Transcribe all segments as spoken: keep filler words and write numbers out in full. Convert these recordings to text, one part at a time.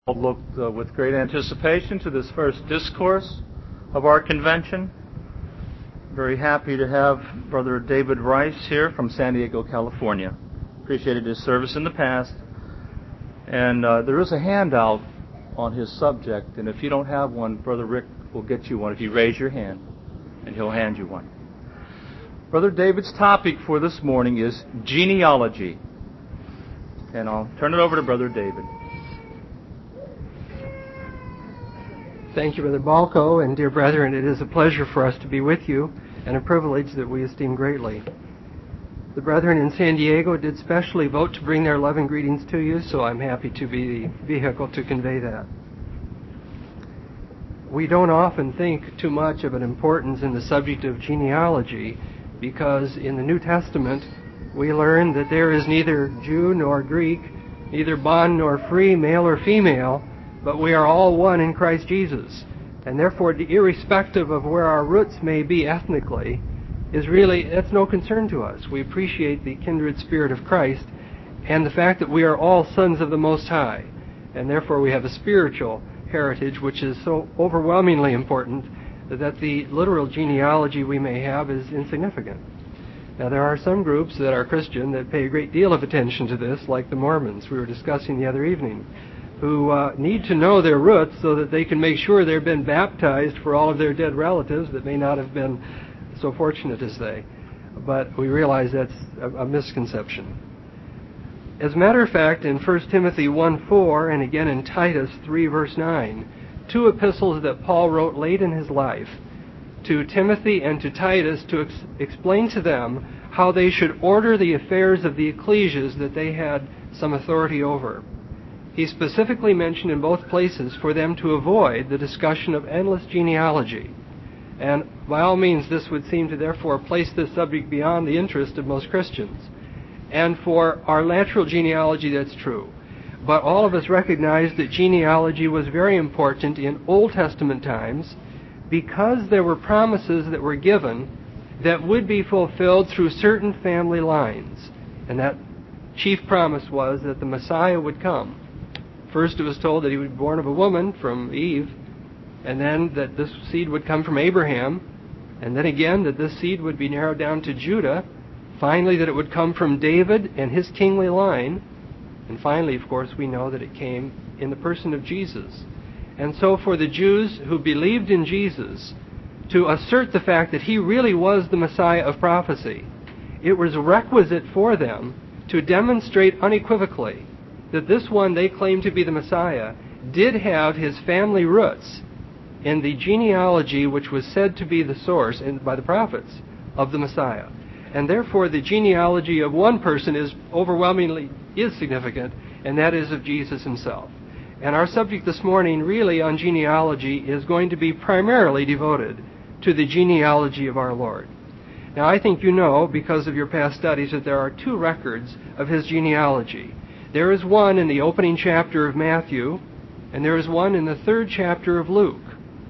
Looked uh, with great anticipation to this first discourse of our convention. Very happy to have Brother David Rice here from San Diego, California. Appreciated his service in the past. And uh, there is a handout on his subject, and if you don't have one, Brother Rick will get you one if you raise your hand, and he'll hand you one. Brother David's topic for this morning is genealogy. And I'll turn it over to Brother David. Thank you, Brother Balco, and dear brethren, it is a pleasure for us to be with you, and a privilege that we esteem greatly. The brethren in San Diego did specially vote to bring their love and greetings to you, so I'm happy to be the vehicle to convey that. We don't often think too much of an importance in the subject of genealogy, because in the New Testament we learn that there is neither Jew nor Greek, neither bond nor free, male or female, but we are all one in Christ Jesus. And therefore, irrespective of where our roots may be ethnically, is really, that's no concern to us. We appreciate the kindred spirit of Christ and the fact that we are all sons of the Most High. And therefore we have a spiritual heritage which is so overwhelmingly important that the literal genealogy we may have is insignificant. Now, there are some groups that are Christian that pay a great deal of attention to this, like the Mormons we were discussing the other evening, who uh, need to know their roots so that they can make sure they've been baptized for all of their dead relatives that may not have been so fortunate as they. But we realize that's a, a misconception. As a matter of fact, in First Timothy one four and again in Titus three verse nine, two epistles that Paul wrote late in his life to Timothy and to Titus to ex- explain to them how they should order the affairs of the ecclesias that they had some authority over. He specifically mentioned in both places for them to avoid the discussion of endless genealogy. And by all means, this would seem to therefore place this subject beyond the interest of most Christians. And for our natural genealogy, that's true. But all of us recognize that genealogy was very important in Old Testament times because there were promises that were given that would be fulfilled through certain family lines. And that chief promise was that the Messiah would come. First, it was told that he would be born of a woman from Eve, and then that this seed would come from Abraham, and then again that this seed would be narrowed down to Judah, finally that it would come from David and his kingly line, and finally, of course, we know that it came in the person of Jesus. And so for the Jews who believed in Jesus to assert the fact that he really was the Messiah of prophecy, it was requisite for them to demonstrate unequivocally that this one they claimed to be the Messiah did have his family roots in the genealogy which was said to be the source in, by the prophets of the Messiah. And therefore the genealogy of one person is overwhelmingly is significant, and that is of Jesus himself. And our subject this morning really on genealogy is going to be primarily devoted to the genealogy of our Lord. Now I think you know, because of your past studies, that there are two records of his genealogy. There is one in the opening chapter of Matthew, and there is one in the third chapter of Luke.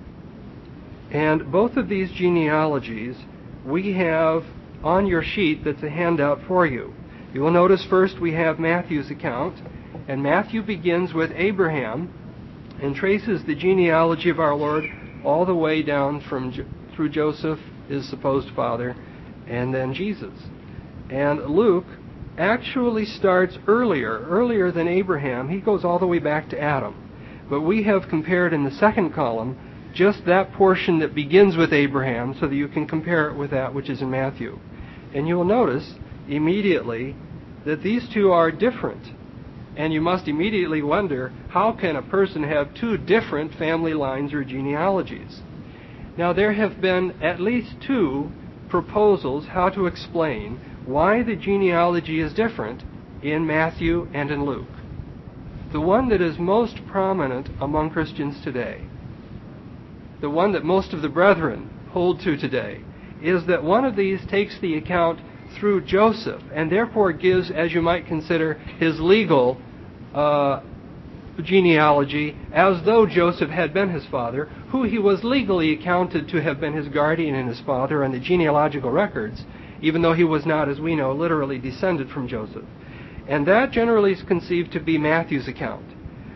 And both of these genealogies we have on your sheet that's a handout for you. You will notice first we have Matthew's account, and Matthew begins with Abraham and traces the genealogy of our Lord all the way down from through Joseph, his supposed father, and then Jesus. And Luke actually starts earlier, earlier than Abraham. He goes all the way back to Adam. But we have compared in the second column just that portion that begins with Abraham so that you can compare it with that which is in Matthew. And you will notice immediately that these two are different. And you must immediately wonder, how can a person have two different family lines or genealogies? Now, there have been at least two proposals how to explain why the genealogy is different in Matthew and in Luke. The one that is most prominent among Christians today, the one that most of the brethren hold to today, is that one of these takes the account through Joseph and therefore gives, as you might consider, his legal uh, genealogy as though Joseph had been his father, who he was legally accounted to have been his guardian and his father on the genealogical records, even though he was not, as we know, literally descended from Joseph. And that generally is conceived to be Matthew's account.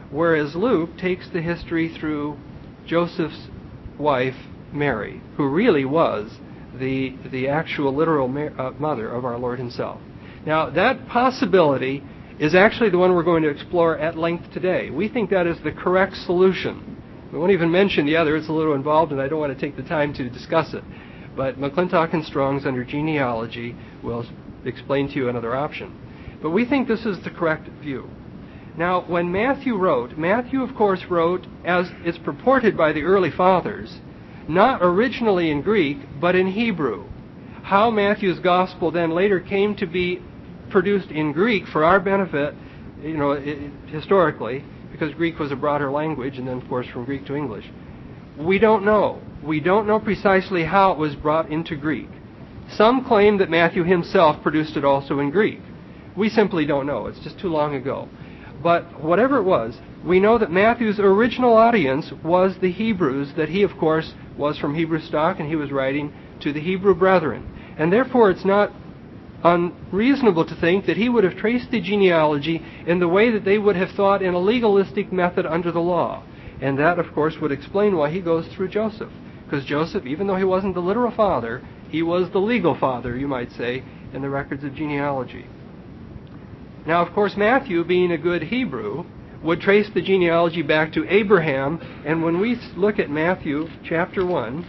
whereas Luke takes the history through Joseph's wife, Mary, who really was the, the actual literal ma- uh, mother of our Lord himself. Now, that possibility is actually the one we're going to explore at length today. We think that is the correct solution. We won't even mention the other. It's a little involved, and I don't want to take the time to discuss it. But McClintock and Strong's under genealogy will explain to you another option. But we think this is the correct view. Now, when Matthew wrote, Matthew, of course, wrote, as is purported by the early fathers, not originally in Greek, but in Hebrew. How Matthew's gospel then later came to be produced in Greek for our benefit, you know, it, historically, because Greek was a broader language, and then, of course, from Greek to English. We don't know. We don't know precisely how it was brought into Greek. Some claim that Matthew himself produced it also in Greek. We simply don't know. It's just too long ago. But whatever it was, we know that Matthew's original audience was the Hebrews, that he, of course, was from Hebrew stock, and he was writing to the Hebrew brethren. And therefore, it's not unreasonable to think that he would have traced the genealogy in the way that they would have thought in a legalistic method under the law. And that, of course, would explain why he goes through Joseph. Because Joseph, even though he wasn't the literal father, he was the legal father, you might say, in the records of genealogy. Now, of course, Matthew, being a good Hebrew, would trace the genealogy back to Abraham. And when we look at Matthew chapter one,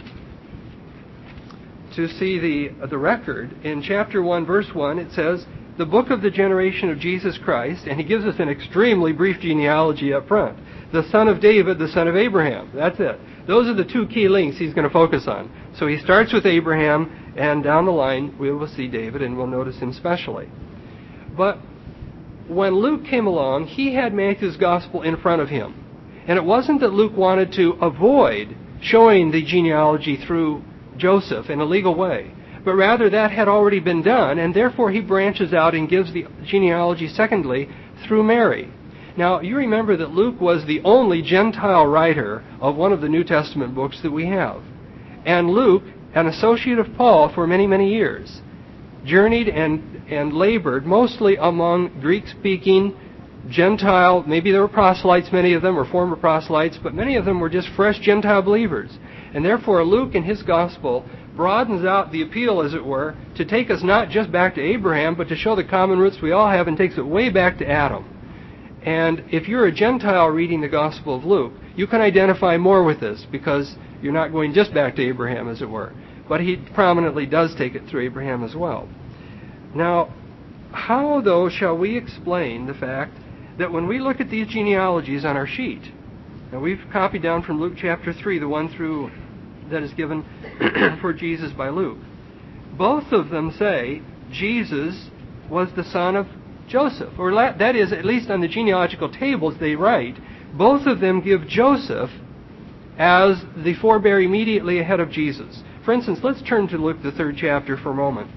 to see the, the record, in chapter one, verse one, it says, the book of the generation of Jesus Christ, and he gives us an extremely brief genealogy up front. The son of David, the son of Abraham. That's it. Those are the two key links he's going to focus on. So he starts with Abraham, and down the line we will see David, and we'll notice him specially. But when Luke came along, he had Matthew's gospel in front of him. And it wasn't that Luke wanted to avoid showing the genealogy through Joseph in a legal way, but rather that had already been done, and therefore he branches out and gives the genealogy, secondly, through Mary. Now, you remember that Luke was the only Gentile writer of one of the New Testament books that we have. And Luke, an associate of Paul for many, many years, journeyed and, and labored mostly among Greek-speaking Gentile, maybe there were proselytes, many of them, or former proselytes, but many of them were just fresh Gentile believers. And therefore, Luke in his gospel broadens out the appeal, as it were, to take us not just back to Abraham, but to show the common roots we all have, and takes it way back to Adam. And if you're a Gentile reading the Gospel of Luke, you can identify more with this, because you're not going just back to Abraham, as it were. But he prominently does take it through Abraham as well. Now, how, though, shall we explain the fact that when we look at these genealogies on our sheet, and we've copied down from Luke chapter three, the one through that is given for Jesus by Luke, both of them say Jesus was the son of Joseph, or that is, at least on the genealogical tables they write, both of them give Joseph as the forebear immediately ahead of Jesus. For instance, let's turn to Luke, the third chapter, for a moment.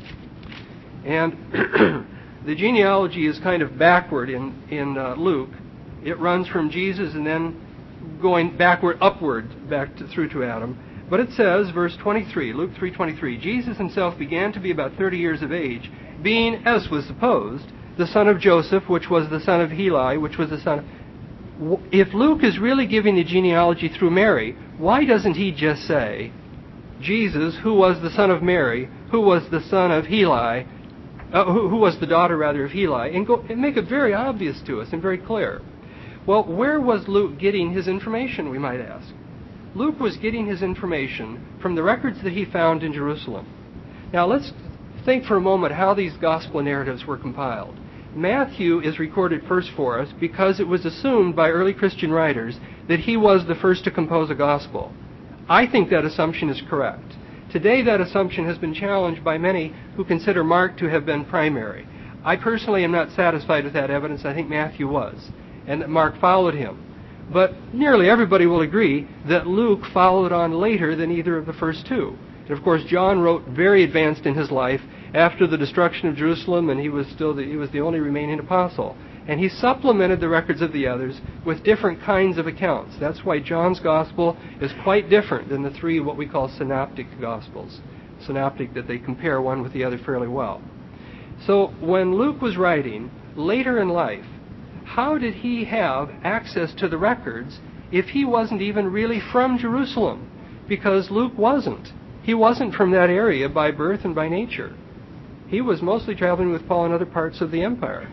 And the genealogy is kind of backward in, in uh, Luke. It runs from Jesus and then going backward, upward, back to, through to Adam. But it says, verse twenty-three, Luke three twenty-three, Jesus himself began to be about thirty years of age, being, as was supposed, the son of Joseph, which was the son of Heli, which was the son of... If Luke is really giving the genealogy through Mary, why doesn't he just say, Jesus, who was the son of Mary, who was the son of Heli, uh, who, who was the daughter, rather, of Heli, and, go, and make it very obvious to us and very clear? Well, where was Luke getting his information, we might ask? Luke was getting his information from the records that he found in Jerusalem. Now, let's think for a moment how these gospel narratives were compiled. Matthew is recorded first for us because it was assumed by early Christian writers that he was the first to compose a gospel. I think that assumption is correct. Today, that assumption has been challenged by many who consider Mark to have been primary. I personally am not satisfied with that evidence. I think Matthew was, and that Mark followed him. But nearly everybody will agree that Luke followed on later than either of the first two. And of course, John wrote very advanced in his life after the destruction of Jerusalem, and he was still the, he was the only remaining apostle. And he supplemented the records of the others with different kinds of accounts. That's why John's gospel is quite different than the three what we call synoptic gospels. Synoptic, that they compare one with the other fairly well. So when Luke was writing, later in life, how did he have access to the records if he wasn't even really from Jerusalem? Because Luke wasn't. He wasn't from that area by birth and by nature. He was mostly traveling with Paul in other parts of the empire.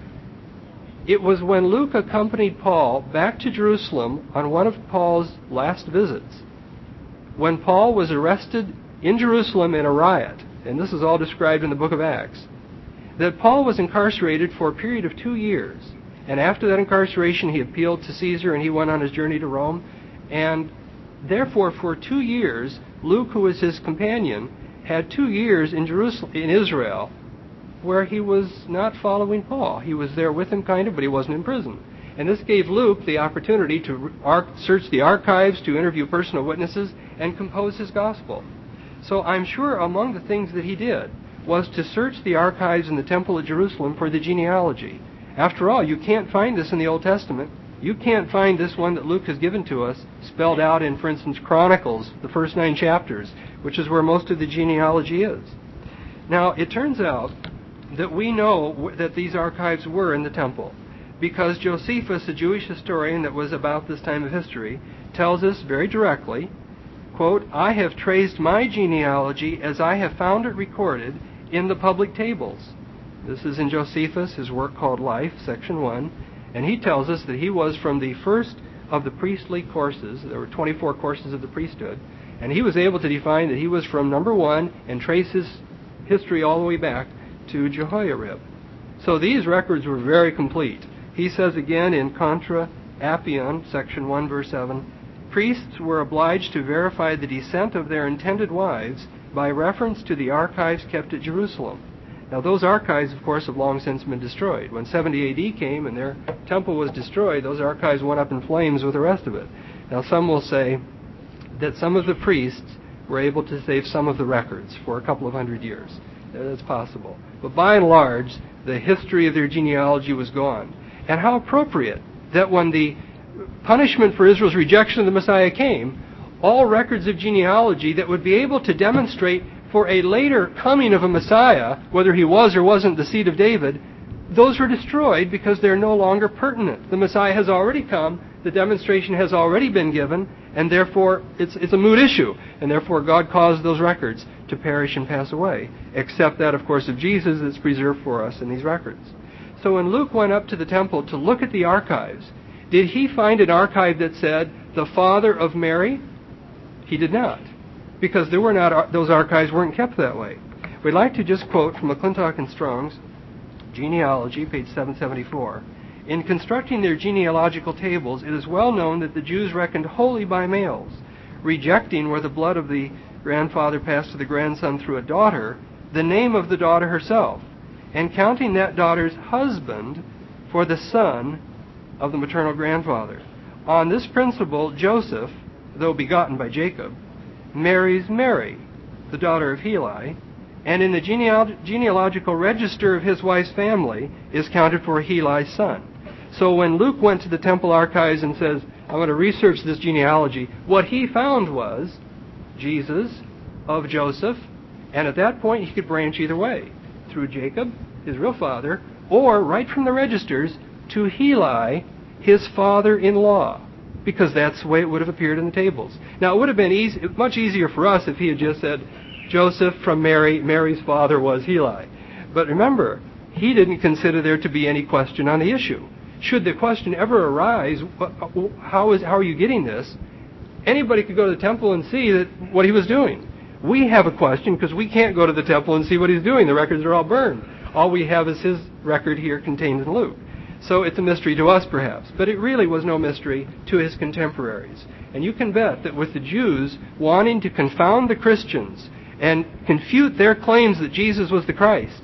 It was when Luke accompanied Paul back to Jerusalem on one of Paul's last visits, when Paul was arrested in Jerusalem in a riot, and this is all described in the book of Acts, that Paul was incarcerated for a period of two years. And after that incarceration, he appealed to Caesar and he went on his journey to Rome. And therefore, for two years, Luke, who was his companion, had two years in Jerusalem, in Israel, where he was not following Paul. He was there with him, kind of, but he wasn't in prison. And this gave Luke the opportunity to search the archives, to interview personal witnesses, and compose his gospel. So I'm sure among the things that he did was to search the archives in the Temple of Jerusalem for the genealogy. After all, you can't find this in the Old Testament. You can't find this one that Luke has given to us spelled out in, for instance, Chronicles, the first nine chapters, which is where most of the genealogy is. Now, it turns out that we know that these archives were in the temple because Josephus, a Jewish historian that was about this time of history, tells us very directly, quote, "I have traced my genealogy as I have found it recorded in the public tables." This is in Josephus, his work called Life, section one, and he tells us that he was from the first of the priestly courses. There were twenty-four courses of the priesthood, and he was able to define that he was from number one and trace his history all the way back to Jehoiarib. So these records were very complete. He says again in Contra Appian, section one, verse seven, "Priests were obliged to verify the descent of their intended wives by reference to the archives kept at Jerusalem." Now those archives, of course, have long since been destroyed. When seventy A D came and their temple was destroyed, those archives went up in flames with the rest of it. Now some will say that some of the priests were able to save some of the records for a couple of hundred years. That's possible. But by and large, the history of their genealogy was gone. And how appropriate that when the punishment for Israel's rejection of the Messiah came, all records of genealogy that would be able to demonstrate for a later coming of a Messiah, whether he was or wasn't the seed of David, those were destroyed because they're no longer pertinent. The Messiah has already come, the demonstration has already been given, and therefore it's, it's a moot issue. And therefore God caused those records to perish and pass away, except that, of course, of Jesus that's preserved for us in these records. So when Luke went up to the temple to look at the archives, did he find an archive that said, the father of Mary? He did not, because there were not, those archives weren't kept that way. We'd like to just quote from McClintock and Strong's Genealogy, page seven seventy-four. "In constructing their genealogical tables, it is well known that the Jews reckoned wholly by males, rejecting where the blood of the grandfather passed to the grandson through a daughter, the name of the daughter herself, and counting that daughter's husband for the son of the maternal grandfather. On this principle, Joseph, though begotten by Jacob, marries Mary, the daughter of Heli, and in the genealog- genealogical register of his wife's family is counted for Heli's son." So when Luke went to the temple archives and says, "I want to research this genealogy," what he found was Jesus of Joseph, and at that point he could branch either way, through Jacob, his real father, or right from the registers to Heli, his father-in-law, because that's the way it would have appeared in the tables. Now, it would have been easy, much easier for us if he had just said, Joseph from Mary, Mary's father was Heli. But remember, he didn't consider there to be any question on the issue. Should the question ever arise, how is how are you getting this? Anybody could go to the temple and see that what he was doing. We have a question because we can't go to the temple and see what he's doing. The records are all burned. All we have is his record here contained in Luke. So it's a mystery to us, perhaps. But it really was no mystery to his contemporaries. And you can bet that with the Jews wanting to confound the Christians and confute their claims that Jesus was the Christ,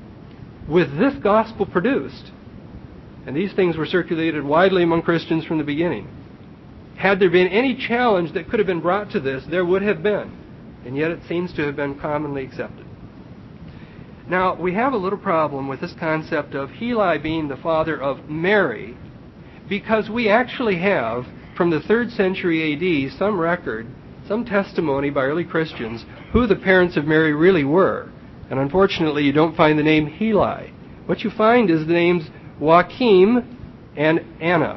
with this gospel produced, and these things were circulated widely among Christians from the beginning, had there been any challenge that could have been brought to this, there would have been. And yet it seems to have been commonly accepted. Now, we have a little problem with this concept of Heli being the father of Mary, because we actually have, from the third century A D, some record, some testimony by early Christians who the parents of Mary really were. And unfortunately, you don't find the name Heli. What you find is the names Joachim and Anna.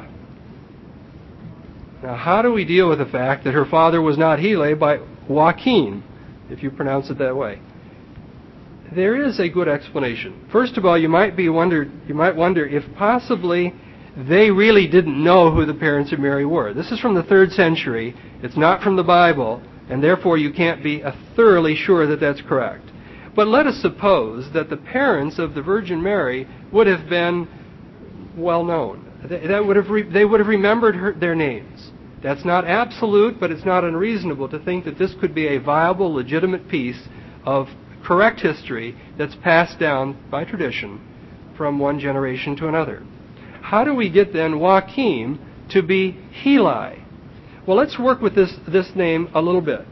Now, how do we deal with the fact that her father was not Heli, but Joachim, if you pronounce it that way? There is a good explanation. First of all, you might be wondered, you might wonder if possibly they really didn't know who the parents of Mary were. This is from the third century. It's not from the Bible, and therefore you can't be uh, thoroughly sure that that's correct. But let us suppose that the parents of the Virgin Mary would have been well known. They, that would have re- they would have remembered her, their names. That's not absolute, but it's not unreasonable to think that this could be a viable, legitimate piece of correct history that's passed down by tradition from one generation to another. How do we get then Joachim to be Heli? Well, let's work with this, this name a little bit.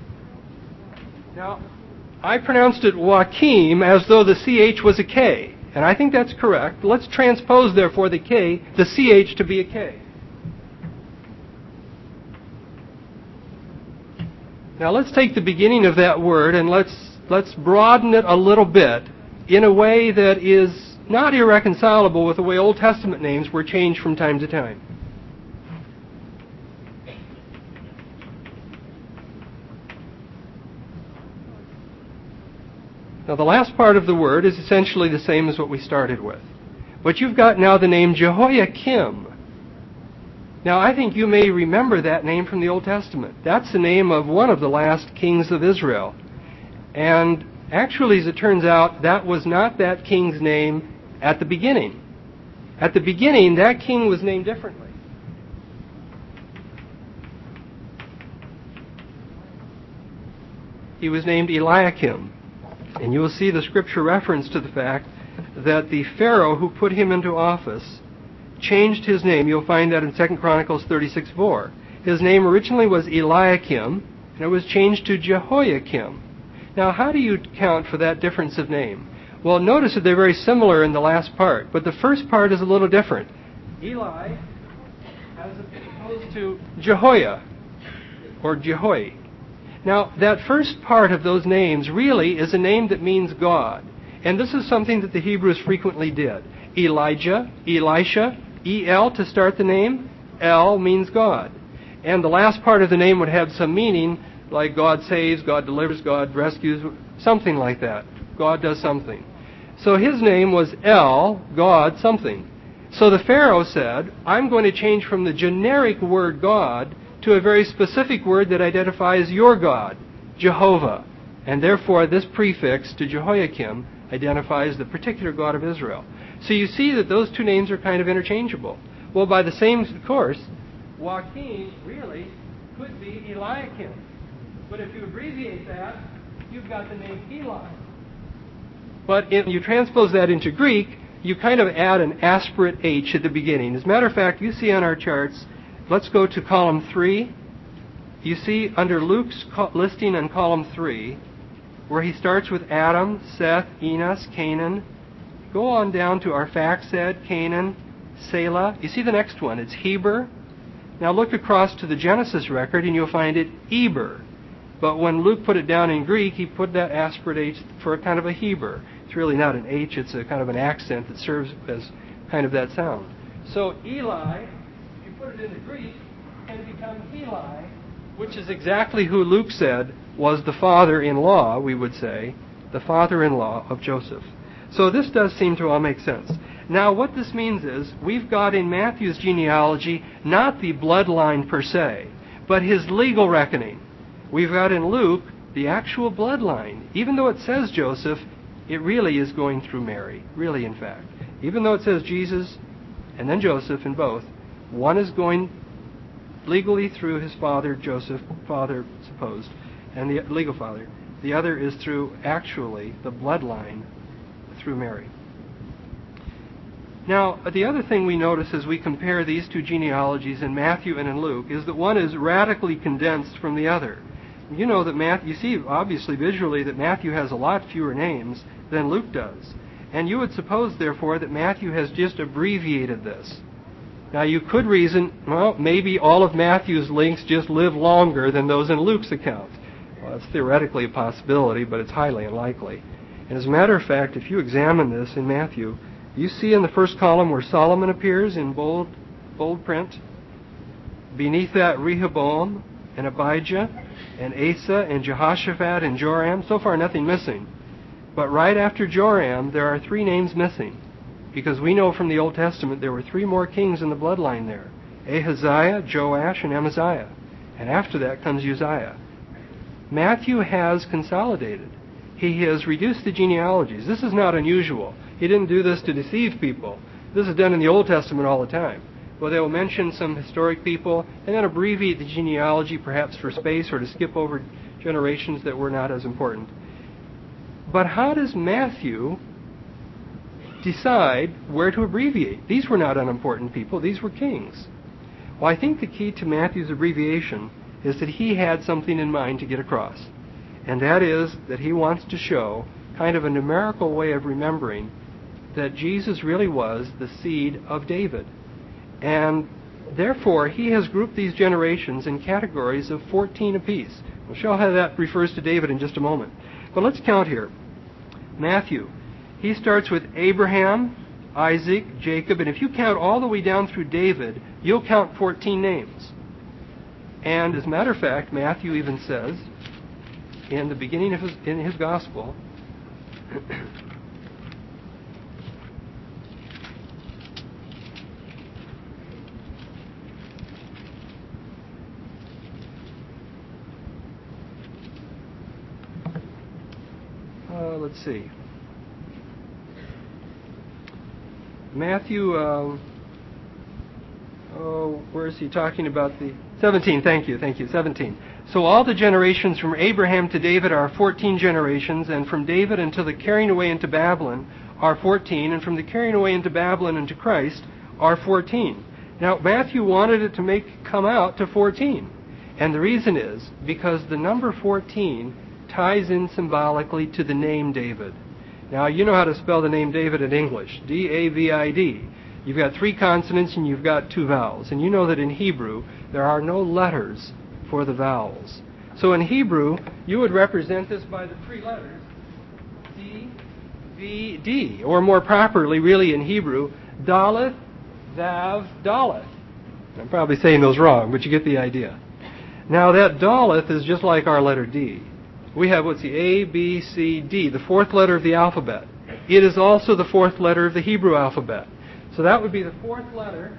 Now, I pronounced it Joachim as though the C H was a K, and I think that's correct. Let's transpose, therefore, the K, the C H to be a K. Now, let's take the beginning of that word and let's let's broaden it a little bit in a way that is not irreconcilable with the way Old Testament names were changed from time to time. Now, the last part of the word is essentially the same as what we started with. But you've got now the name Jehoiakim. Now, I think you may remember that name from the Old Testament. That's the name of one of the last kings of Israel. And actually, as it turns out, that was not that king's name at the beginning. At the beginning, that king was named differently. He was named Eliakim. And you will see the scripture reference to the fact that the Pharaoh who put him into office changed his name. You'll find that in Second Chronicles thirty-six four. His name originally was Eliakim, and it was changed to Jehoiakim. Now, how do you account for that difference of name? Well, notice that they're very similar in the last part, but the first part is a little different. Eli as opposed to Jehoiah, or Jehoi. Now, that first part of those names really is a name that means God. And this is something that the Hebrews frequently did. Elijah, Elisha, E L to start the name. El means God. And the last part of the name would have some meaning, like God saves, God delivers, God rescues, something like that. God does something. So his name was El, God something. So the Pharaoh said, I'm going to change from the generic word God to a very specific word that identifies your God, Jehovah. And therefore, this prefix to Jehoiakim identifies the particular God of Israel. So you see that those two names are kind of interchangeable. Well, by the same course, Joachim really could be Eliakim. But if you abbreviate that, you've got the name Eli. But if you transpose that into Greek, you kind of add an aspirate H at the beginning. As a matter of fact, you see on our charts, let's go to column three. You see under Luke's listing on column three, where he starts with Adam, Seth, Enos, Canaan. Go on down to Arphaxad, Canaan, Selah. You see the next one. It's Heber. Now look across to the Genesis record and you'll find it Eber. But when Luke put it down in Greek, he put that aspirate H for a kind of a Heber. It's really not an H, it's a kind of an accent that serves as kind of that sound. So Eli, if you put it into Greek, can become Heli, which is exactly who Luke said was the father-in-law, we would say, the father-in-law of Joseph. So this does seem to all make sense. Now, what this means is, we've got in Matthew's genealogy not the bloodline per se, but his legal reckoning. We've got in Luke the actual bloodline. Even though it says Joseph, it really is going through Mary, really in fact. Even though it says Jesus and then Joseph in both, one is going legally through his father, Joseph, father supposed, and the legal father. The other is through actually the bloodline through Mary. Now, the other thing we notice as we compare these two genealogies in Matthew and in Luke is that one is radically condensed from the other. You know that Matthew, you see obviously visually that Matthew has a lot fewer names than Luke does. And you would suppose, therefore, that Matthew has just abbreviated this. Now, you could reason, well, maybe all of Matthew's links just live longer than those in Luke's account. Well, that's theoretically a possibility, but it's highly unlikely. And as a matter of fact, if you examine this in Matthew, You see in the first column where Solomon appears in bold, bold print. Beneath that, Rehoboam and Abijah and Asa and Jehoshaphat and Joram. So far, nothing missing. But right after Joram, there are three names missing, because we know from the Old Testament there were three more kings in the bloodline there: Ahaziah, Joash, and Amaziah. And after that comes Uzziah. Matthew has consolidated. He has reduced the genealogies. This is not unusual. He didn't do this to deceive people. This is done in the Old Testament all the time. Well, they'll mention some historic people and then abbreviate the genealogy, perhaps for space or to skip over generations that were not as important. But how does Matthew decide where to abbreviate? These were not unimportant people. These were kings. Well, I think the key to Matthew's abbreviation is that he had something in mind to get across. And that is that he wants to show kind of a numerical way of remembering that Jesus really was the seed of David. And therefore, he has grouped these generations in categories of fourteen apiece. We'll show how that refers to David in just a moment. But let's count here. Matthew, he starts with Abraham, Isaac, Jacob, and if you count all the way down through David, you'll count fourteen names. And as a matter of fact, Matthew even says in the beginning of his, in his gospel, uh, let's see. Matthew, uh, oh, where is he talking about the... seventeen, thank you, thank you, seventeen. So all the generations from Abraham to David are fourteen generations, and from David until the carrying away into Babylon are fourteen, and from the carrying away into Babylon into Christ are fourteen. Now, Matthew wanted it to make come out to fourteen. And the reason is because the number fourteen ties in symbolically to the name David. Now, you know how to spell the name David in English. D A V I D. You've got three consonants and you've got two vowels. And you know that in Hebrew, there are no letters for the vowels. So in Hebrew, you would represent this by the three letters, D, V, D. Or more properly, really in Hebrew, Daleth, Vav, Daleth. I'm probably saying those wrong, but you get the idea. Now, that Daleth is just like our letter D. We have, what's the A, B, C, D, the fourth letter of the alphabet. It is also the fourth letter of the Hebrew alphabet. So that would be the fourth letter.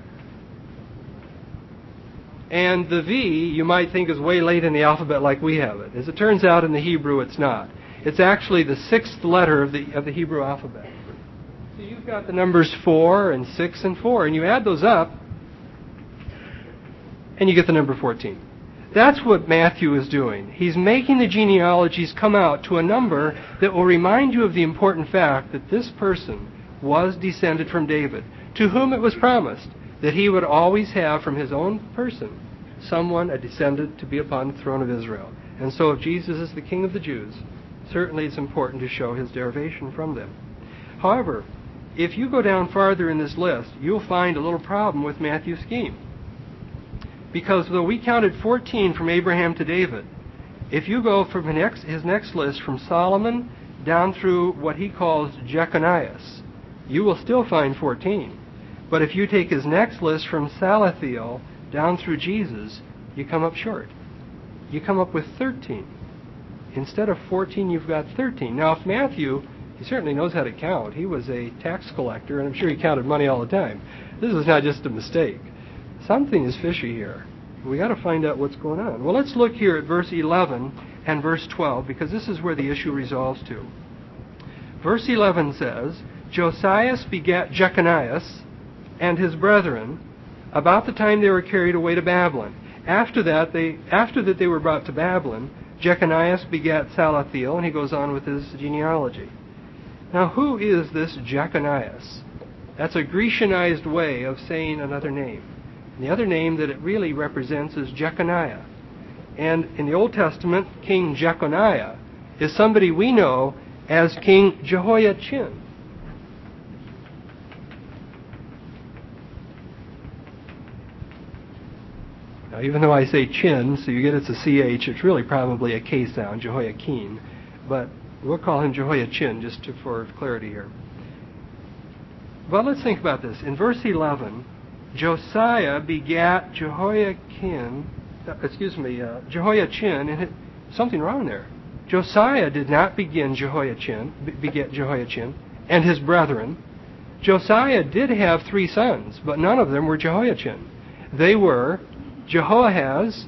And the V, you might think, is way late in the alphabet like we have it. As it turns out, in the Hebrew, it's not. It's actually the sixth letter of the of the Hebrew alphabet. So you've got the numbers four and six and four, and you add those up, and you get the number fourteen. That's what Matthew is doing. He's making the genealogies come out to a number that will remind you of the important fact that this person was descended from David, to whom it was promised that he would always have from his own person someone, a descendant, to be upon the throne of Israel. And so if Jesus is the King of the Jews, certainly it's important to show his derivation from them. However, if you go down farther in this list, you'll find a little problem with Matthew's scheme. Because though we counted fourteen from Abraham to David, if you go from his next, his next list from Solomon down through what he calls Jeconias, you will still find fourteen. But if you take his next list from Salathiel down through Jesus, you come up short. You come up with thirteen. Instead of fourteen, you've got thirteen. Now, if Matthew, he certainly knows how to count. He was a tax collector, and I'm sure he counted money all the time. This is not just a mistake. Something is fishy here. We've got to find out what's going on. Well, let's look here at verse eleven and verse twelve, because this is where the issue resolves to. Verse eleven says, Josias begat Jeconias and his brethren about the time they were carried away to Babylon. After that, they after that they were brought to Babylon, Jeconias begat Salathiel, and he goes on with his genealogy. Now, who is this Jeconias? That's a Grecianized way of saying another name. And the other name that it really represents is Jeconiah. And in the Old Testament, King Jeconiah is somebody we know as King Jehoiachin. Now, even though I say chin, so you get it's a C H, it's really probably a K sound, Jehoiakim. But we'll call him Jehoiachin just to, for clarity here. Well, let's think about this. In verse eleven, Josiah begat Jehoiakim, uh, excuse me, uh, Jehoiachin, and it, something wrong there. Josiah did not begin Jehoiachin, be- beget Jehoiachin, and his brethren. Josiah did have three sons, but none of them were Jehoiachin. They were Jehoahaz,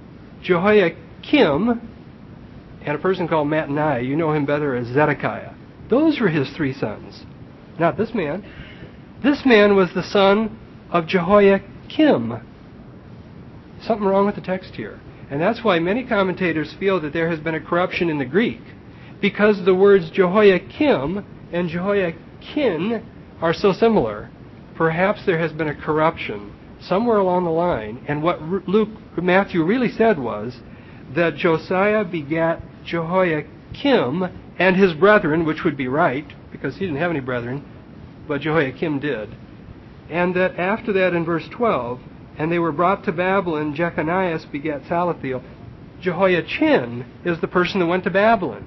Jehoiakim, and a person called Mattaniah. You know him better as Zedekiah. Those were his three sons. Not this man. This man was the son of Jehoiakim. Something wrong with the text here. And that's why many commentators feel that there has been a corruption in the Greek, because the words Jehoiakim and Jehoiakin are so similar. Perhaps there has been a corruption somewhere along the line, and what Luke, Matthew really said was that Josiah begat Jehoiakim and his brethren, which would be right, because he didn't have any brethren, but Jehoiakim did. And that after that in verse twelve, and they were brought to Babylon, Jeconias begat Salathiel. Jehoiachin is the person that went to Babylon.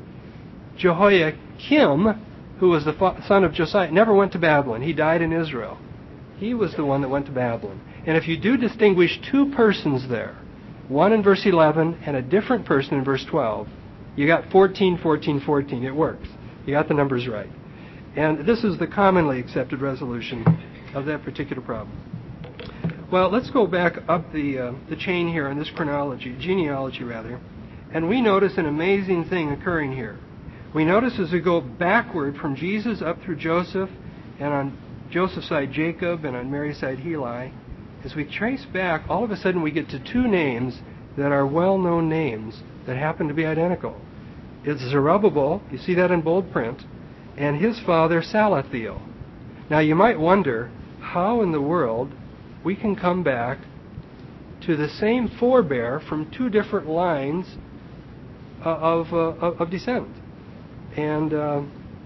Jehoiakim, who was the son of Josiah, never went to Babylon. He died in Israel. He was the one that went to Babylon. And if you do distinguish two persons there, one in verse eleven and a different person in verse twelve, you got fourteen, fourteen, fourteen. It works. You got the numbers right. And this is the commonly accepted resolution of that particular problem. Well, let's go back up the uh, the chain here in this chronology, genealogy rather, and we notice an amazing thing occurring here. We notice as we go backward from Jesus up through Joseph, and on Joseph's side Jacob, and on Mary's side Heli, as we trace back, all of a sudden we get to two names that are well-known names that happen to be identical. It's Zerubbabel, you see that in bold print, and his father Salathiel. Now you might wonder how in the world we can come back to the same forebear from two different lines uh, of, uh, of descent. And uh,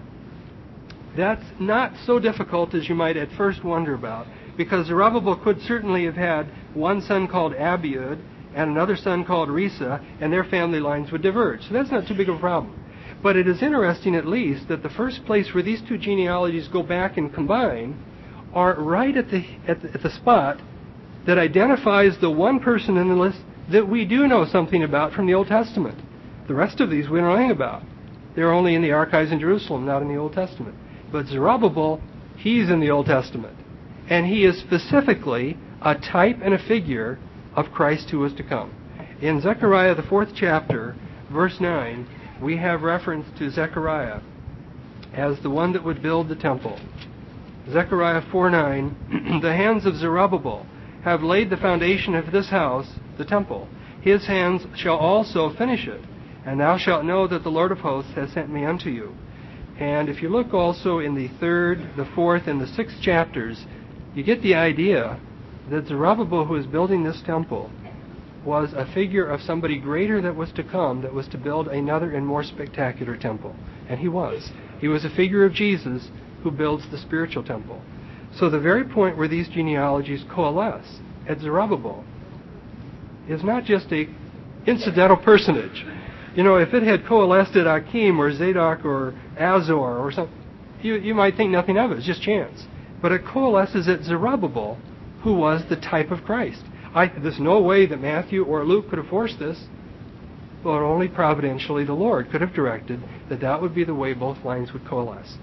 that's not so difficult as you might at first wonder about, because Zerubbabel could certainly have had one son called Abiud and another son called Risa, and their family lines would diverge. So that's not too big of a problem. But it is interesting at least that the first place where these two genealogies go back and combine are right at the, at the at the spot that identifies the one person in the list that we do know something about from the Old Testament. The rest of these we know nothing about. They're only in the archives in Jerusalem, not in the Old Testament. But Zerubbabel, he's in the Old Testament. And he is specifically a type and a figure of Christ who was to come. In Zechariah, the fourth chapter, verse nine, we have reference to Zechariah as the one that would build the temple. Zechariah four nine, the hands of Zerubbabel have laid the foundation of this house, the temple. His hands shall also finish it, and thou shalt know that the Lord of hosts has sent me unto you. And if you look also in the third, the fourth, and the sixth chapters, you get the idea that Zerubbabel, who is building this temple, was a figure of somebody greater that was to come, that was to build another and more spectacular temple. And he was. He was a figure of Jesus who builds the spiritual temple. So the very point where these genealogies coalesce at Zerubbabel is not just a incidental personage. You know, if it had coalesced at Akim or Zadok or Azor or something, you, you might think nothing of it. It's just chance. But it coalesces at Zerubbabel, who was the type of Christ. I, there's no way that Matthew or Luke could have forced this, but only providentially the Lord could have directed that that would be the way both lines would coalesce.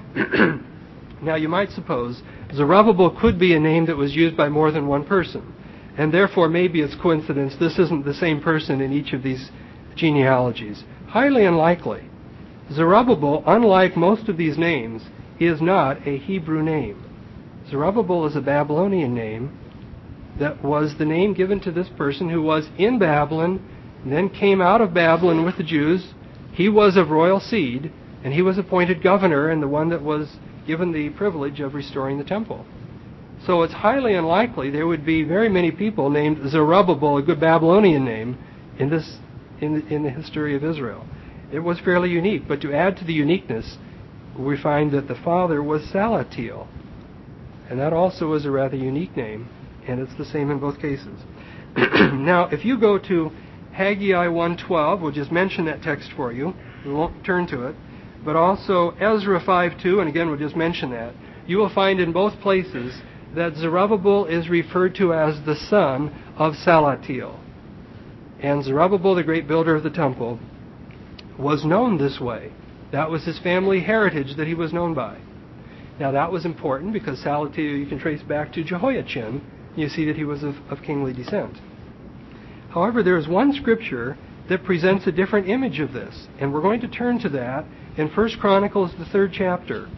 Now, you might suppose Zerubbabel could be a name that was used by more than one person, and therefore maybe it's coincidence this isn't the same person in each of these genealogies. Highly unlikely. Zerubbabel, unlike most of these names, is not a Hebrew name. Zerubbabel is a Babylonian name that was the name given to this person who was in Babylon, and then came out of Babylon with the Jews. He was of royal seed, and he was appointed governor and the one that was given the privilege of restoring the temple. So it's highly unlikely there would be very many people named Zerubbabel, a good Babylonian name, in this in the, in the history of Israel. It was fairly unique, but to add to the uniqueness, we find that the father was Salatiel, and that also is a rather unique name, and it's the same in both cases. Now, if you go to Haggai one twelve, we'll just mention that text for you. We won't turn to it. But also Ezra five two, and again we'll just mention that. you will find in both places that Zerubbabel is referred to as the son of Salatiel. And Zerubbabel, the great builder of the temple, was known this way. That was his family heritage that he was known by. Now that was important because Salatiel you can trace back to Jehoiachin. You see that he was of, of kingly descent. However, there is one scripture that presents a different image of this, and we're going to turn to that in First Chronicles, the third chapter.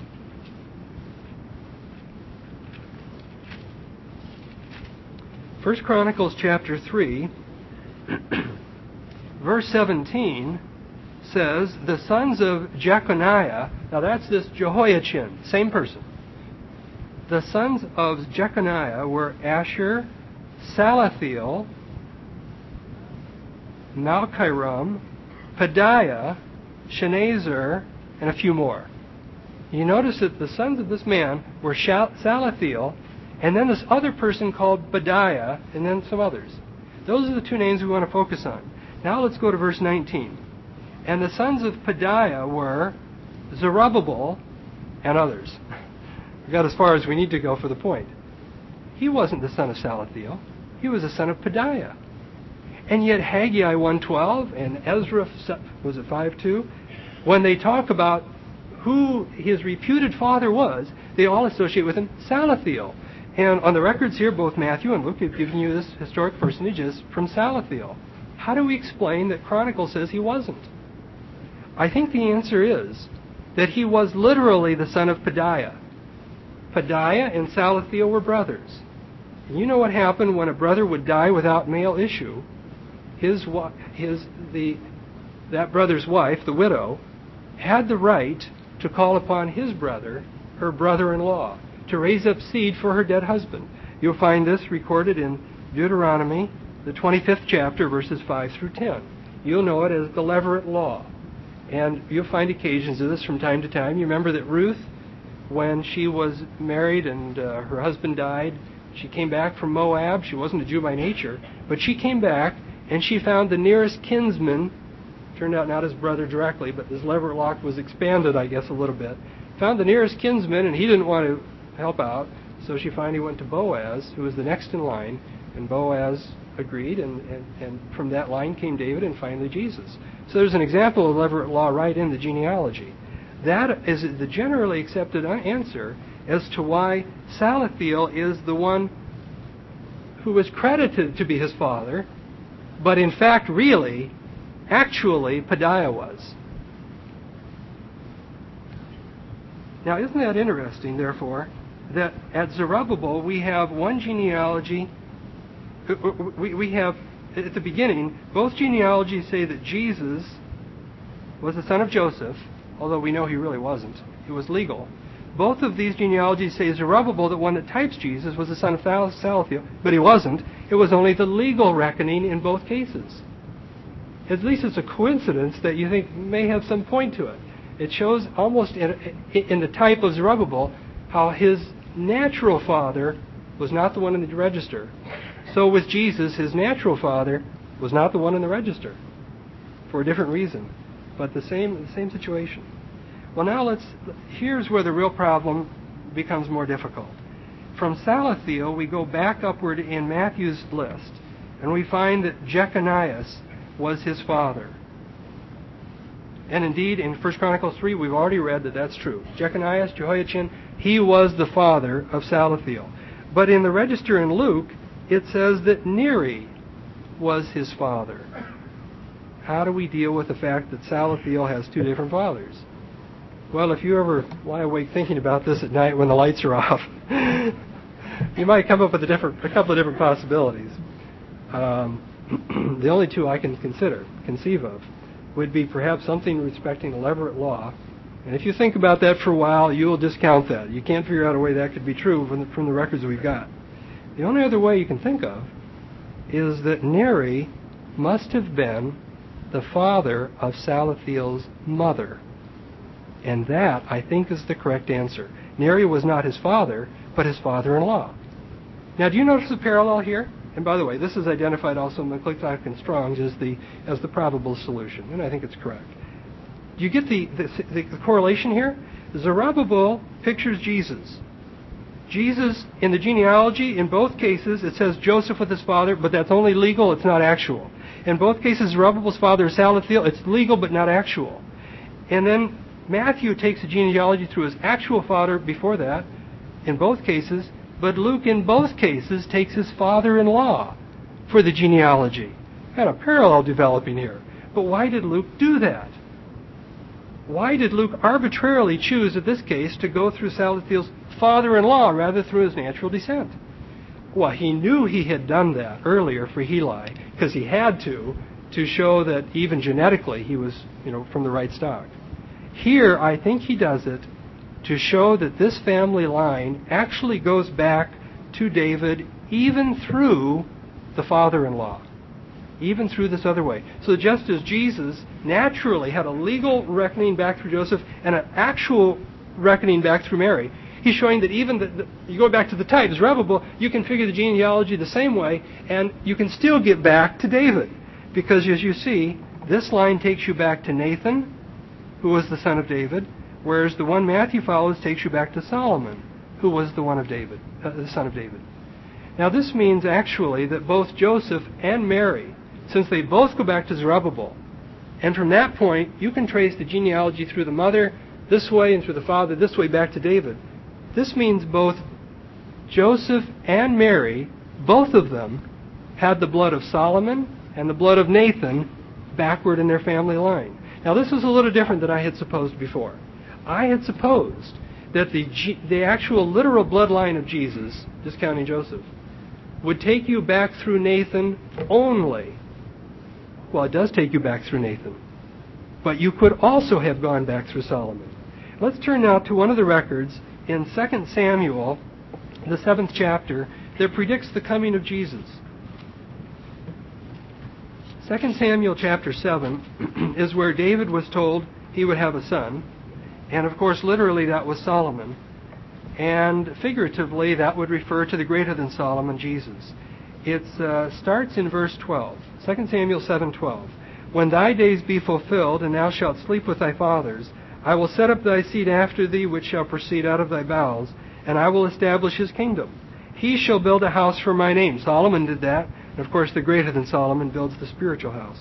First Chronicles chapter three, verse seventeen says, the sons of Jeconiah, now that's this Jehoiachin, same person. The sons of Jeconiah were Asher, Salathiel, Malchiram, Pedaiah, Shenazer, and a few more. You notice that the sons of this man were Salathiel, and then this other person called Pedaiah, and then some others. Those are the two names we want to focus on. Now let's go to verse nineteen. And the sons of Pedaiah were Zerubbabel and others. We got as far as we need to go for the point. He wasn't the son of Salathiel. He was the son of Pedaiah. And yet Haggai one twelve and Ezra, was it five two? When they talk about who his reputed father was, they all associate with him Salathiel. And on the records here, both Matthew and Luke have given you this historic personage as from Salathiel. How do we explain that Chronicles says he wasn't? I think the answer is that he was literally the son of Pedaiah. Pedaiah and Salathiel were brothers. And you know what happened when a brother would die without male issue? His, his, the, that brother's wife, the widow, had the right to call upon his brother, her brother-in-law, to raise up seed for her dead husband. You'll find this recorded in Deuteronomy, the twenty-fifth chapter, verses five through ten. You'll know it as the Levirate Law. And you'll find occasions of this from time to time. You remember that Ruth, when she was married and uh, her husband died, she came back from Moab. She wasn't a Jew by nature, but she came back and she found the nearest kinsman, turned out not his brother directly, but this Levirate Law was expanded, I guess, a little bit. Found the nearest kinsman, and he didn't want to help out, so she finally went to Boaz, who was the next in line, and Boaz agreed, and, and, and from that line came David and finally Jesus. So there's an example of Levirate Law right in the genealogy. That is the generally accepted answer as to why Salathiel is the one who was credited to be his father, but in fact, really, actually, Pedaiah was. Now, isn't that interesting, therefore, that at Zerubbabel we have one genealogy, we, we have, at the beginning, both genealogies say that Jesus was the son of Joseph, although we know he really wasn't. It was legal. Both of these genealogies say Zerubbabel, the one that types Jesus, was the son of Salathiel, but he wasn't. It was only the legal reckoning in both cases. At least it's a coincidence that you think may have some point to it. It shows almost in, in the type of Zerubbabel how his natural father was not the one in the register. So with Jesus, his natural father was not the one in the register for a different reason, but the same the same situation. Well, now let's. Here's where the real problem becomes more difficult. From Salathiel, we go back upward in Matthew's list, and we find that Jeconias was his father. And indeed, in First Chronicles three, we've already read that that's true. Jeconias, Jehoiachin, he was the father of Salathiel. But in the register in Luke, it says that Neri was his father. How do we deal with the fact that Salathiel has two different fathers? Well, if you ever lie awake thinking about this at night when the lights are off, you might come up with a, different, a couple of different possibilities. Um, the only two I can consider, conceive of, would be perhaps something respecting the Levirate Law. And if you think about that for a while, you'll discount that. You can't figure out a way that could be true from the, from the records we've got. The only other way you can think of is that Neri must have been the father of Salathiel's mother. And that, I think, is the correct answer. Neri was not his father, but his father-in-law. Now, do you notice the parallel here? And by the way, this is identified also in McClintock and Strong's as the as the probable solution, and I think it's correct. Do you get the, the, the correlation here? Zerubbabel pictures Jesus. Jesus, in the genealogy, in both cases, it says Joseph with his father, but that's only legal, it's not actual. In both cases, Zerubbabel's father is Salathiel, it's legal but not actual. And then Matthew takes the genealogy through his actual father before that, in both cases, but Luke in both cases takes his father-in-law for the genealogy. Got a parallel developing here. But why did Luke do that? Why did Luke arbitrarily choose, in this case, to go through Salathiel's father-in-law rather through his natural descent? Well, he knew he had done that earlier for Heli, because he had to, to show that even genetically he was, you know, from the right stock. Here, I think he does it to show that this family line actually goes back to David even through the father-in-law, even through this other way. So just as Jesus naturally had a legal reckoning back through Joseph and an actual reckoning back through Mary, he's showing that even the, the, you go back to the type, Zerubbabel, you can figure the genealogy the same way, and you can still get back to David. Because as you see, this line takes you back to Nathan, who was the son of David, whereas the one Matthew follows takes you back to Solomon, who was the one of David, uh, the son of David. Now this means actually that both Joseph and Mary, since they both go back to Zerubbabel, and from that point you can trace the genealogy through the mother this way and through the father this way back to David. This means both Joseph and Mary, both of them, had the blood of Solomon and the blood of Nathan backward in their family line. Now this was a little different than I had supposed before. I had supposed that the, the actual literal bloodline of Jesus, discounting Joseph, would take you back through Nathan only. Well, it does take you back through Nathan. But you could also have gone back through Solomon. Let's turn now to one of the records in Second Samuel, the seventh chapter, that predicts the coming of Jesus. Second Samuel chapter seven is where David was told he would have a son. And of course, literally, that was Solomon. And figuratively, that would refer to the greater than Solomon, Jesus. It uh, starts in verse twelve. Second Samuel seven twelve. When thy days be fulfilled, and thou shalt sleep with thy fathers, I will set up thy seed after thee, which shall proceed out of thy bowels, and I will establish his kingdom. He shall build a house for my name. Solomon did that. And of course, the greater than Solomon builds the spiritual house.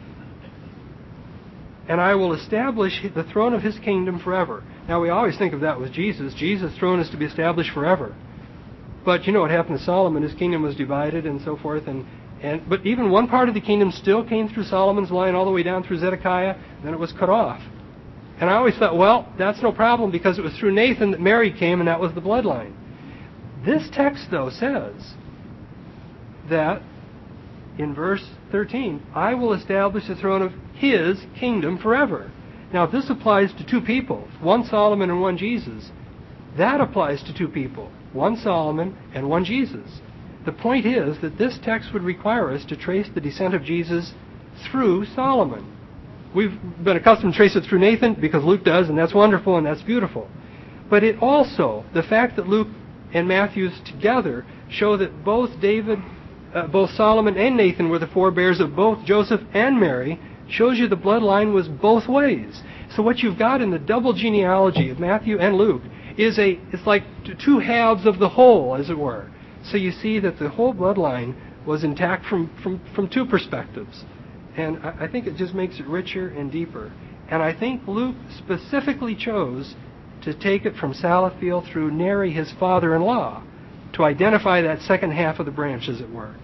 And I will establish the throne of his kingdom forever. Now, we always think of that with Jesus. Jesus' throne is to be established forever. But you know what happened to Solomon? His kingdom was divided and so forth. And, and But even one part of the kingdom still came through Solomon's line all the way down through Zedekiah. And then it was cut off. And I always thought, well, that's no problem because it was through Nathan that Mary came and that was the bloodline. This text, though, says that in verse thirteen, I will establish the throne of his kingdom forever. Now, if this applies to two people, one Solomon and one Jesus, that applies to two people, one Solomon and one Jesus. The point is that this text would require us to trace the descent of Jesus through Solomon. We've been accustomed to trace it through Nathan because Luke does, and that's wonderful and that's beautiful. But it also, the fact that Luke and Matthew's together show that both David, uh, both Solomon and Nathan were the forebears of both Joseph and Mary, shows you the bloodline was both ways. So what you've got in the double genealogy of Matthew and Luke is a, it's like two halves of the whole, as it were. So you see that the whole bloodline was intact from, from, from two perspectives. And I, I think it just makes it richer and deeper. And I think Luke specifically chose to take it from Salathiel through Neri, his father-in-law, to identify that second half of the branch, as it were,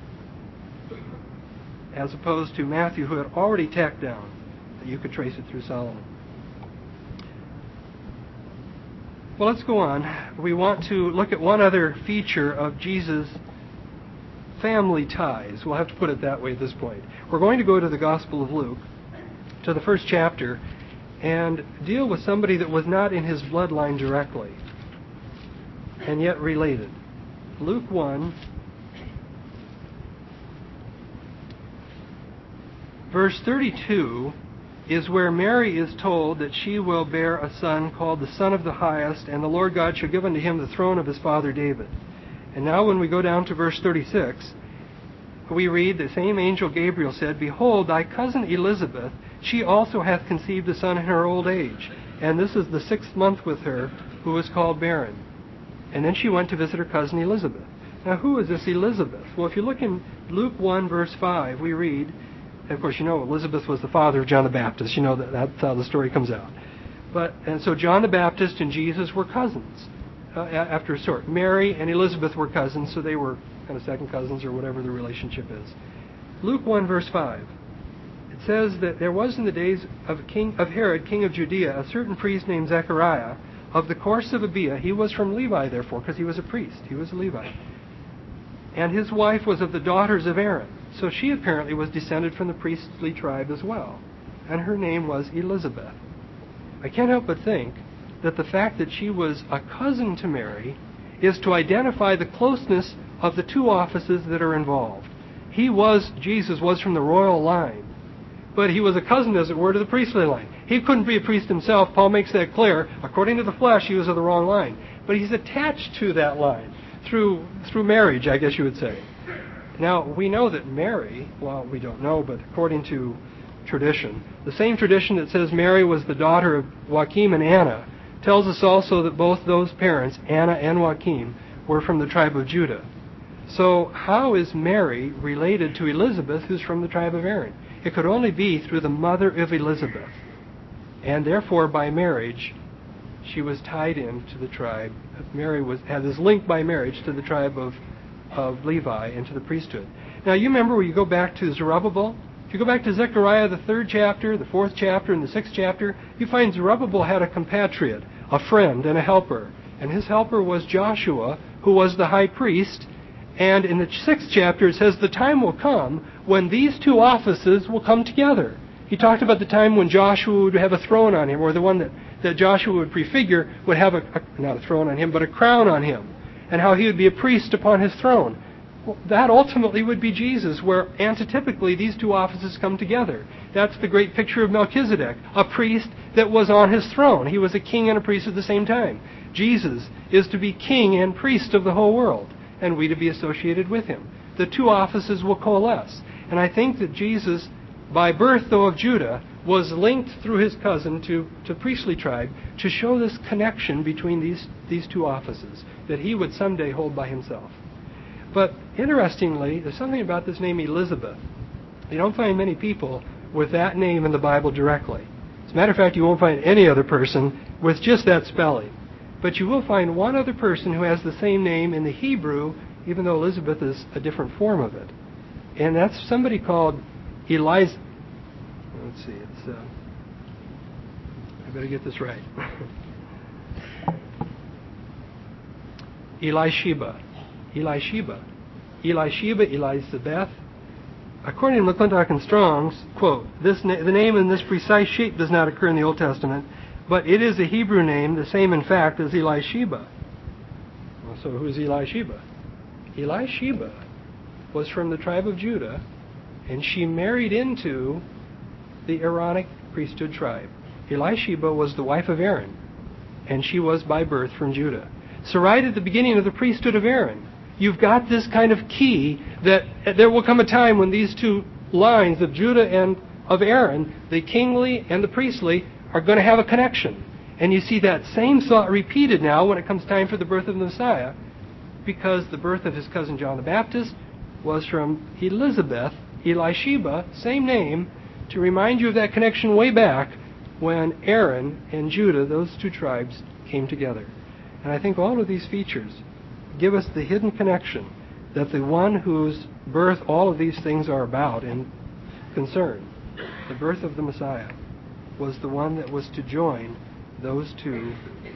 as opposed to Matthew, who had already tacked down that you could trace it through Solomon. Well, let's go on. We want to look at one other feature of Jesus' family ties. We'll have to put it that way at this point. We're going to go to the Gospel of Luke, to the first chapter, and deal with somebody that was not in his bloodline directly, and yet related. Luke one, verse thirty-two is where Mary is told that she will bear a son called the Son of the Highest, and the Lord God shall give unto him the throne of his father David. And now when we go down to verse thirty-six, we read, the same angel Gabriel said, Behold, thy cousin Elizabeth, she also hath conceived a son in her old age, and this is the sixth month with her, who is called barren. And then she went to visit her cousin Elizabeth. Now, who is this Elizabeth? Well, if you look in Luke one, verse five, we read, of course, you know Elizabeth was the father of John the Baptist. You know that that's how the story comes out. But and so John the Baptist and Jesus were cousins uh, after a sort. Mary and Elizabeth were cousins, so they were kind of second cousins or whatever the relationship is. Luke one, verse five. It says that there was in the days of King of Herod, king of Judea, a certain priest named Zechariah of the course of Abia. He was from Levi, therefore, because he was a priest. He was a Levite. And his wife was of the daughters of Aaron. So she apparently was descended from the priestly tribe as well. And her name was Elizabeth. I can't help but think that the fact that she was a cousin to Mary is to identify the closeness of the two offices that are involved. He was, Jesus was from the royal line, but he was a cousin, as it were, to the priestly line. He couldn't be a priest himself. Paul makes that clear. According to the flesh, he was of the wrong line. But he's attached to that line through through marriage, I guess you would say. Now, we know that Mary, well, we don't know, but according to tradition, the same tradition that says Mary was the daughter of Joachim and Anna, tells us also that both those parents, Anna and Joachim, were from the tribe of Judah. So how is Mary related to Elizabeth, who's from the tribe of Aaron? It could only be through the mother of Elizabeth. And therefore, by marriage, she was tied into the tribe. Mary was had this link by marriage to the tribe of, of Levi and to the priesthood. Now, you remember when you go back to Zerubbabel? If you go back to Zechariah, the third chapter, the fourth chapter, and the sixth chapter, you find Zerubbabel had a compatriot, a friend, and a helper. And his helper was Joshua, who was the high priest. And in the sixth chapter, it says, the time will come when these two offices will come together. He talked about the time when Joshua would have a throne on him, or the one that, that Joshua would prefigure would have, a, a not a throne on him, but a crown on him, and how he would be a priest upon his throne. Well, that ultimately would be Jesus, where antitypically these two offices come together. That's the great picture of Melchizedek, a priest that was on his throne. He was a king and a priest at the same time. Jesus is to be king and priest of the whole world, and we to be associated with him. The two offices will coalesce. And I think that Jesus, by birth though of Judah, was linked through his cousin to, to priestly tribe to show this connection between these, these two offices that he would someday hold by himself. But interestingly, there's something about this name Elizabeth. You don't find many people with that name in the Bible directly. As a matter of fact, you won't find any other person with just that spelling. But you will find one other person who has the same name in the Hebrew, even though Elizabeth is a different form of it. And that's somebody called Eliza. Let's see, it's, uh, I better get this right. Elisheba. Elisheba. Elisheba, Elizabeth. According to McClintock and Strong's, quote, this na- the name in this precise shape does not occur in the Old Testament, but it is a Hebrew name, the same in fact as Elisheba. Well, so who's Elisheba? Elisheba was from the tribe of Judah, and she married into the Aaronic priesthood tribe. Elisheba was the wife of Aaron, and she was by birth from Judah. So right at the beginning of the priesthood of Aaron, you've got this kind of key that there will come a time when these two lines of Judah and of Aaron, the kingly and the priestly, are going to have a connection. And you see that same thought repeated now when it comes time for the birth of the Messiah, because the birth of his cousin John the Baptist was from Elizabeth, Elisheba, same name, to remind you of that connection way back when Aaron and Judah, those two tribes, came together. And I think all of these features give us the hidden connection that the one whose birth all of these things are about and concern, the birth of the Messiah, was the one that was to join those two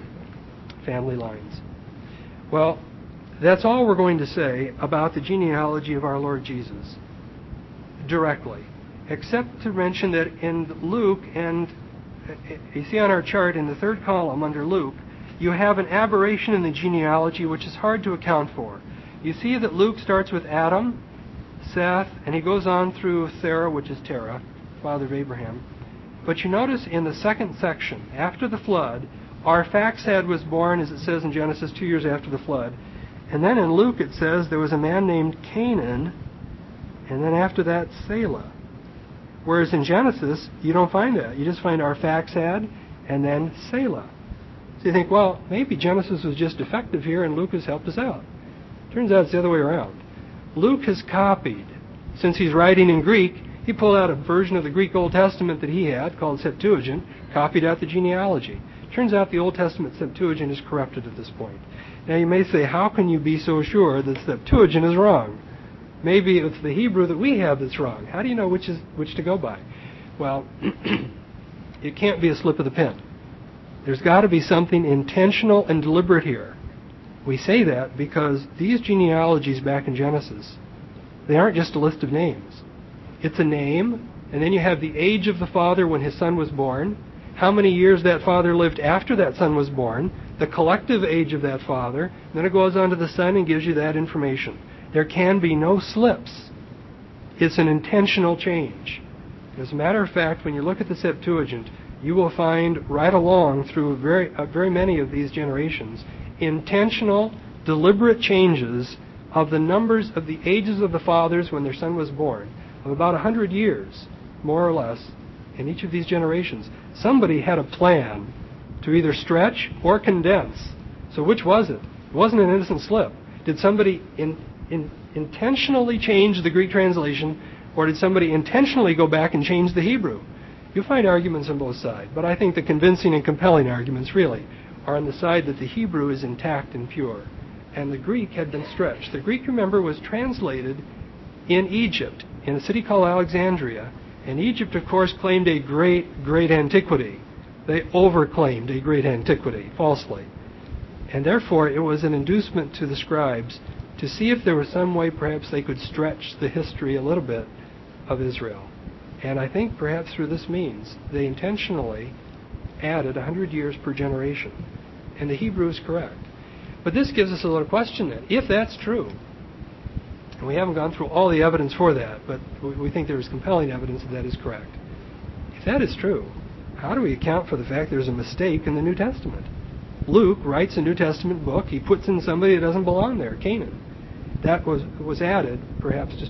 family lines. Well, that's all we're going to say about the genealogy of our Lord Jesus directly, except to mention that in Luke, and you see on our chart in the third column under Luke, you have an aberration in the genealogy which is hard to account for. You see that Luke starts with Adam, Seth, and he goes on through Sarah, which is Terah, father of Abraham. But you notice in the second section, after the flood, Arphaxad was born, as it says in Genesis, two years after the flood. And then in Luke it says there was a man named Canaan, and then after that, Selah. Whereas in Genesis, you don't find that. You just find Arphaxad and then Selah. So you think, well, maybe Genesis was just defective here and Luke has helped us out. Turns out it's the other way around. Luke has copied. Since he's writing in Greek, he pulled out a version of the Greek Old Testament that he had called Septuagint, copied out the genealogy. Turns out the Old Testament Septuagint is corrupted at this point. Now you may say, how can you be so sure that Septuagint is wrong? Maybe it's the Hebrew that we have that's wrong. How do you know which is which to go by? Well, it can't be a slip of the pen. There's got to be something intentional and deliberate here. We say that because these genealogies back in Genesis, they aren't just a list of names. It's a name, and then you have the age of the father when his son was born, how many years that father lived after that son was born, the collective age of that father, and then it goes on to the son and gives you that information. There can be no slips. It's an intentional change. As a matter of fact, when you look at the Septuagint, you will find right along through very, uh, very many of these generations intentional, deliberate changes of the numbers of the ages of the fathers when their son was born, of about one hundred years, more or less, in each of these generations. Somebody had a plan to either stretch or condense. So which was it? It wasn't an innocent slip. Did somebody in, in, intentionally change the Greek translation, or did somebody intentionally go back and change the Hebrew? You'll find arguments on both sides, but I think the convincing and compelling arguments really are on the side that the Hebrew is intact and pure, and the Greek had been stretched. The Greek, remember, was translated in Egypt, in a city called Alexandria, and Egypt, of course, claimed a great, great antiquity. They overclaimed a great antiquity, falsely. And therefore, it was an inducement to the scribes to see if there was some way perhaps they could stretch the history a little bit of Israel. And I think perhaps through this means, they intentionally added one hundred years per generation. And the Hebrew is correct. But this gives us a little question then. If that's true, and we haven't gone through all the evidence for that, but we think there is compelling evidence that that is correct. If that is true, how do we account for the fact there's a mistake in the New Testament? Luke writes a New Testament book. He puts in somebody that doesn't belong there, Canaan. That was was added, perhaps just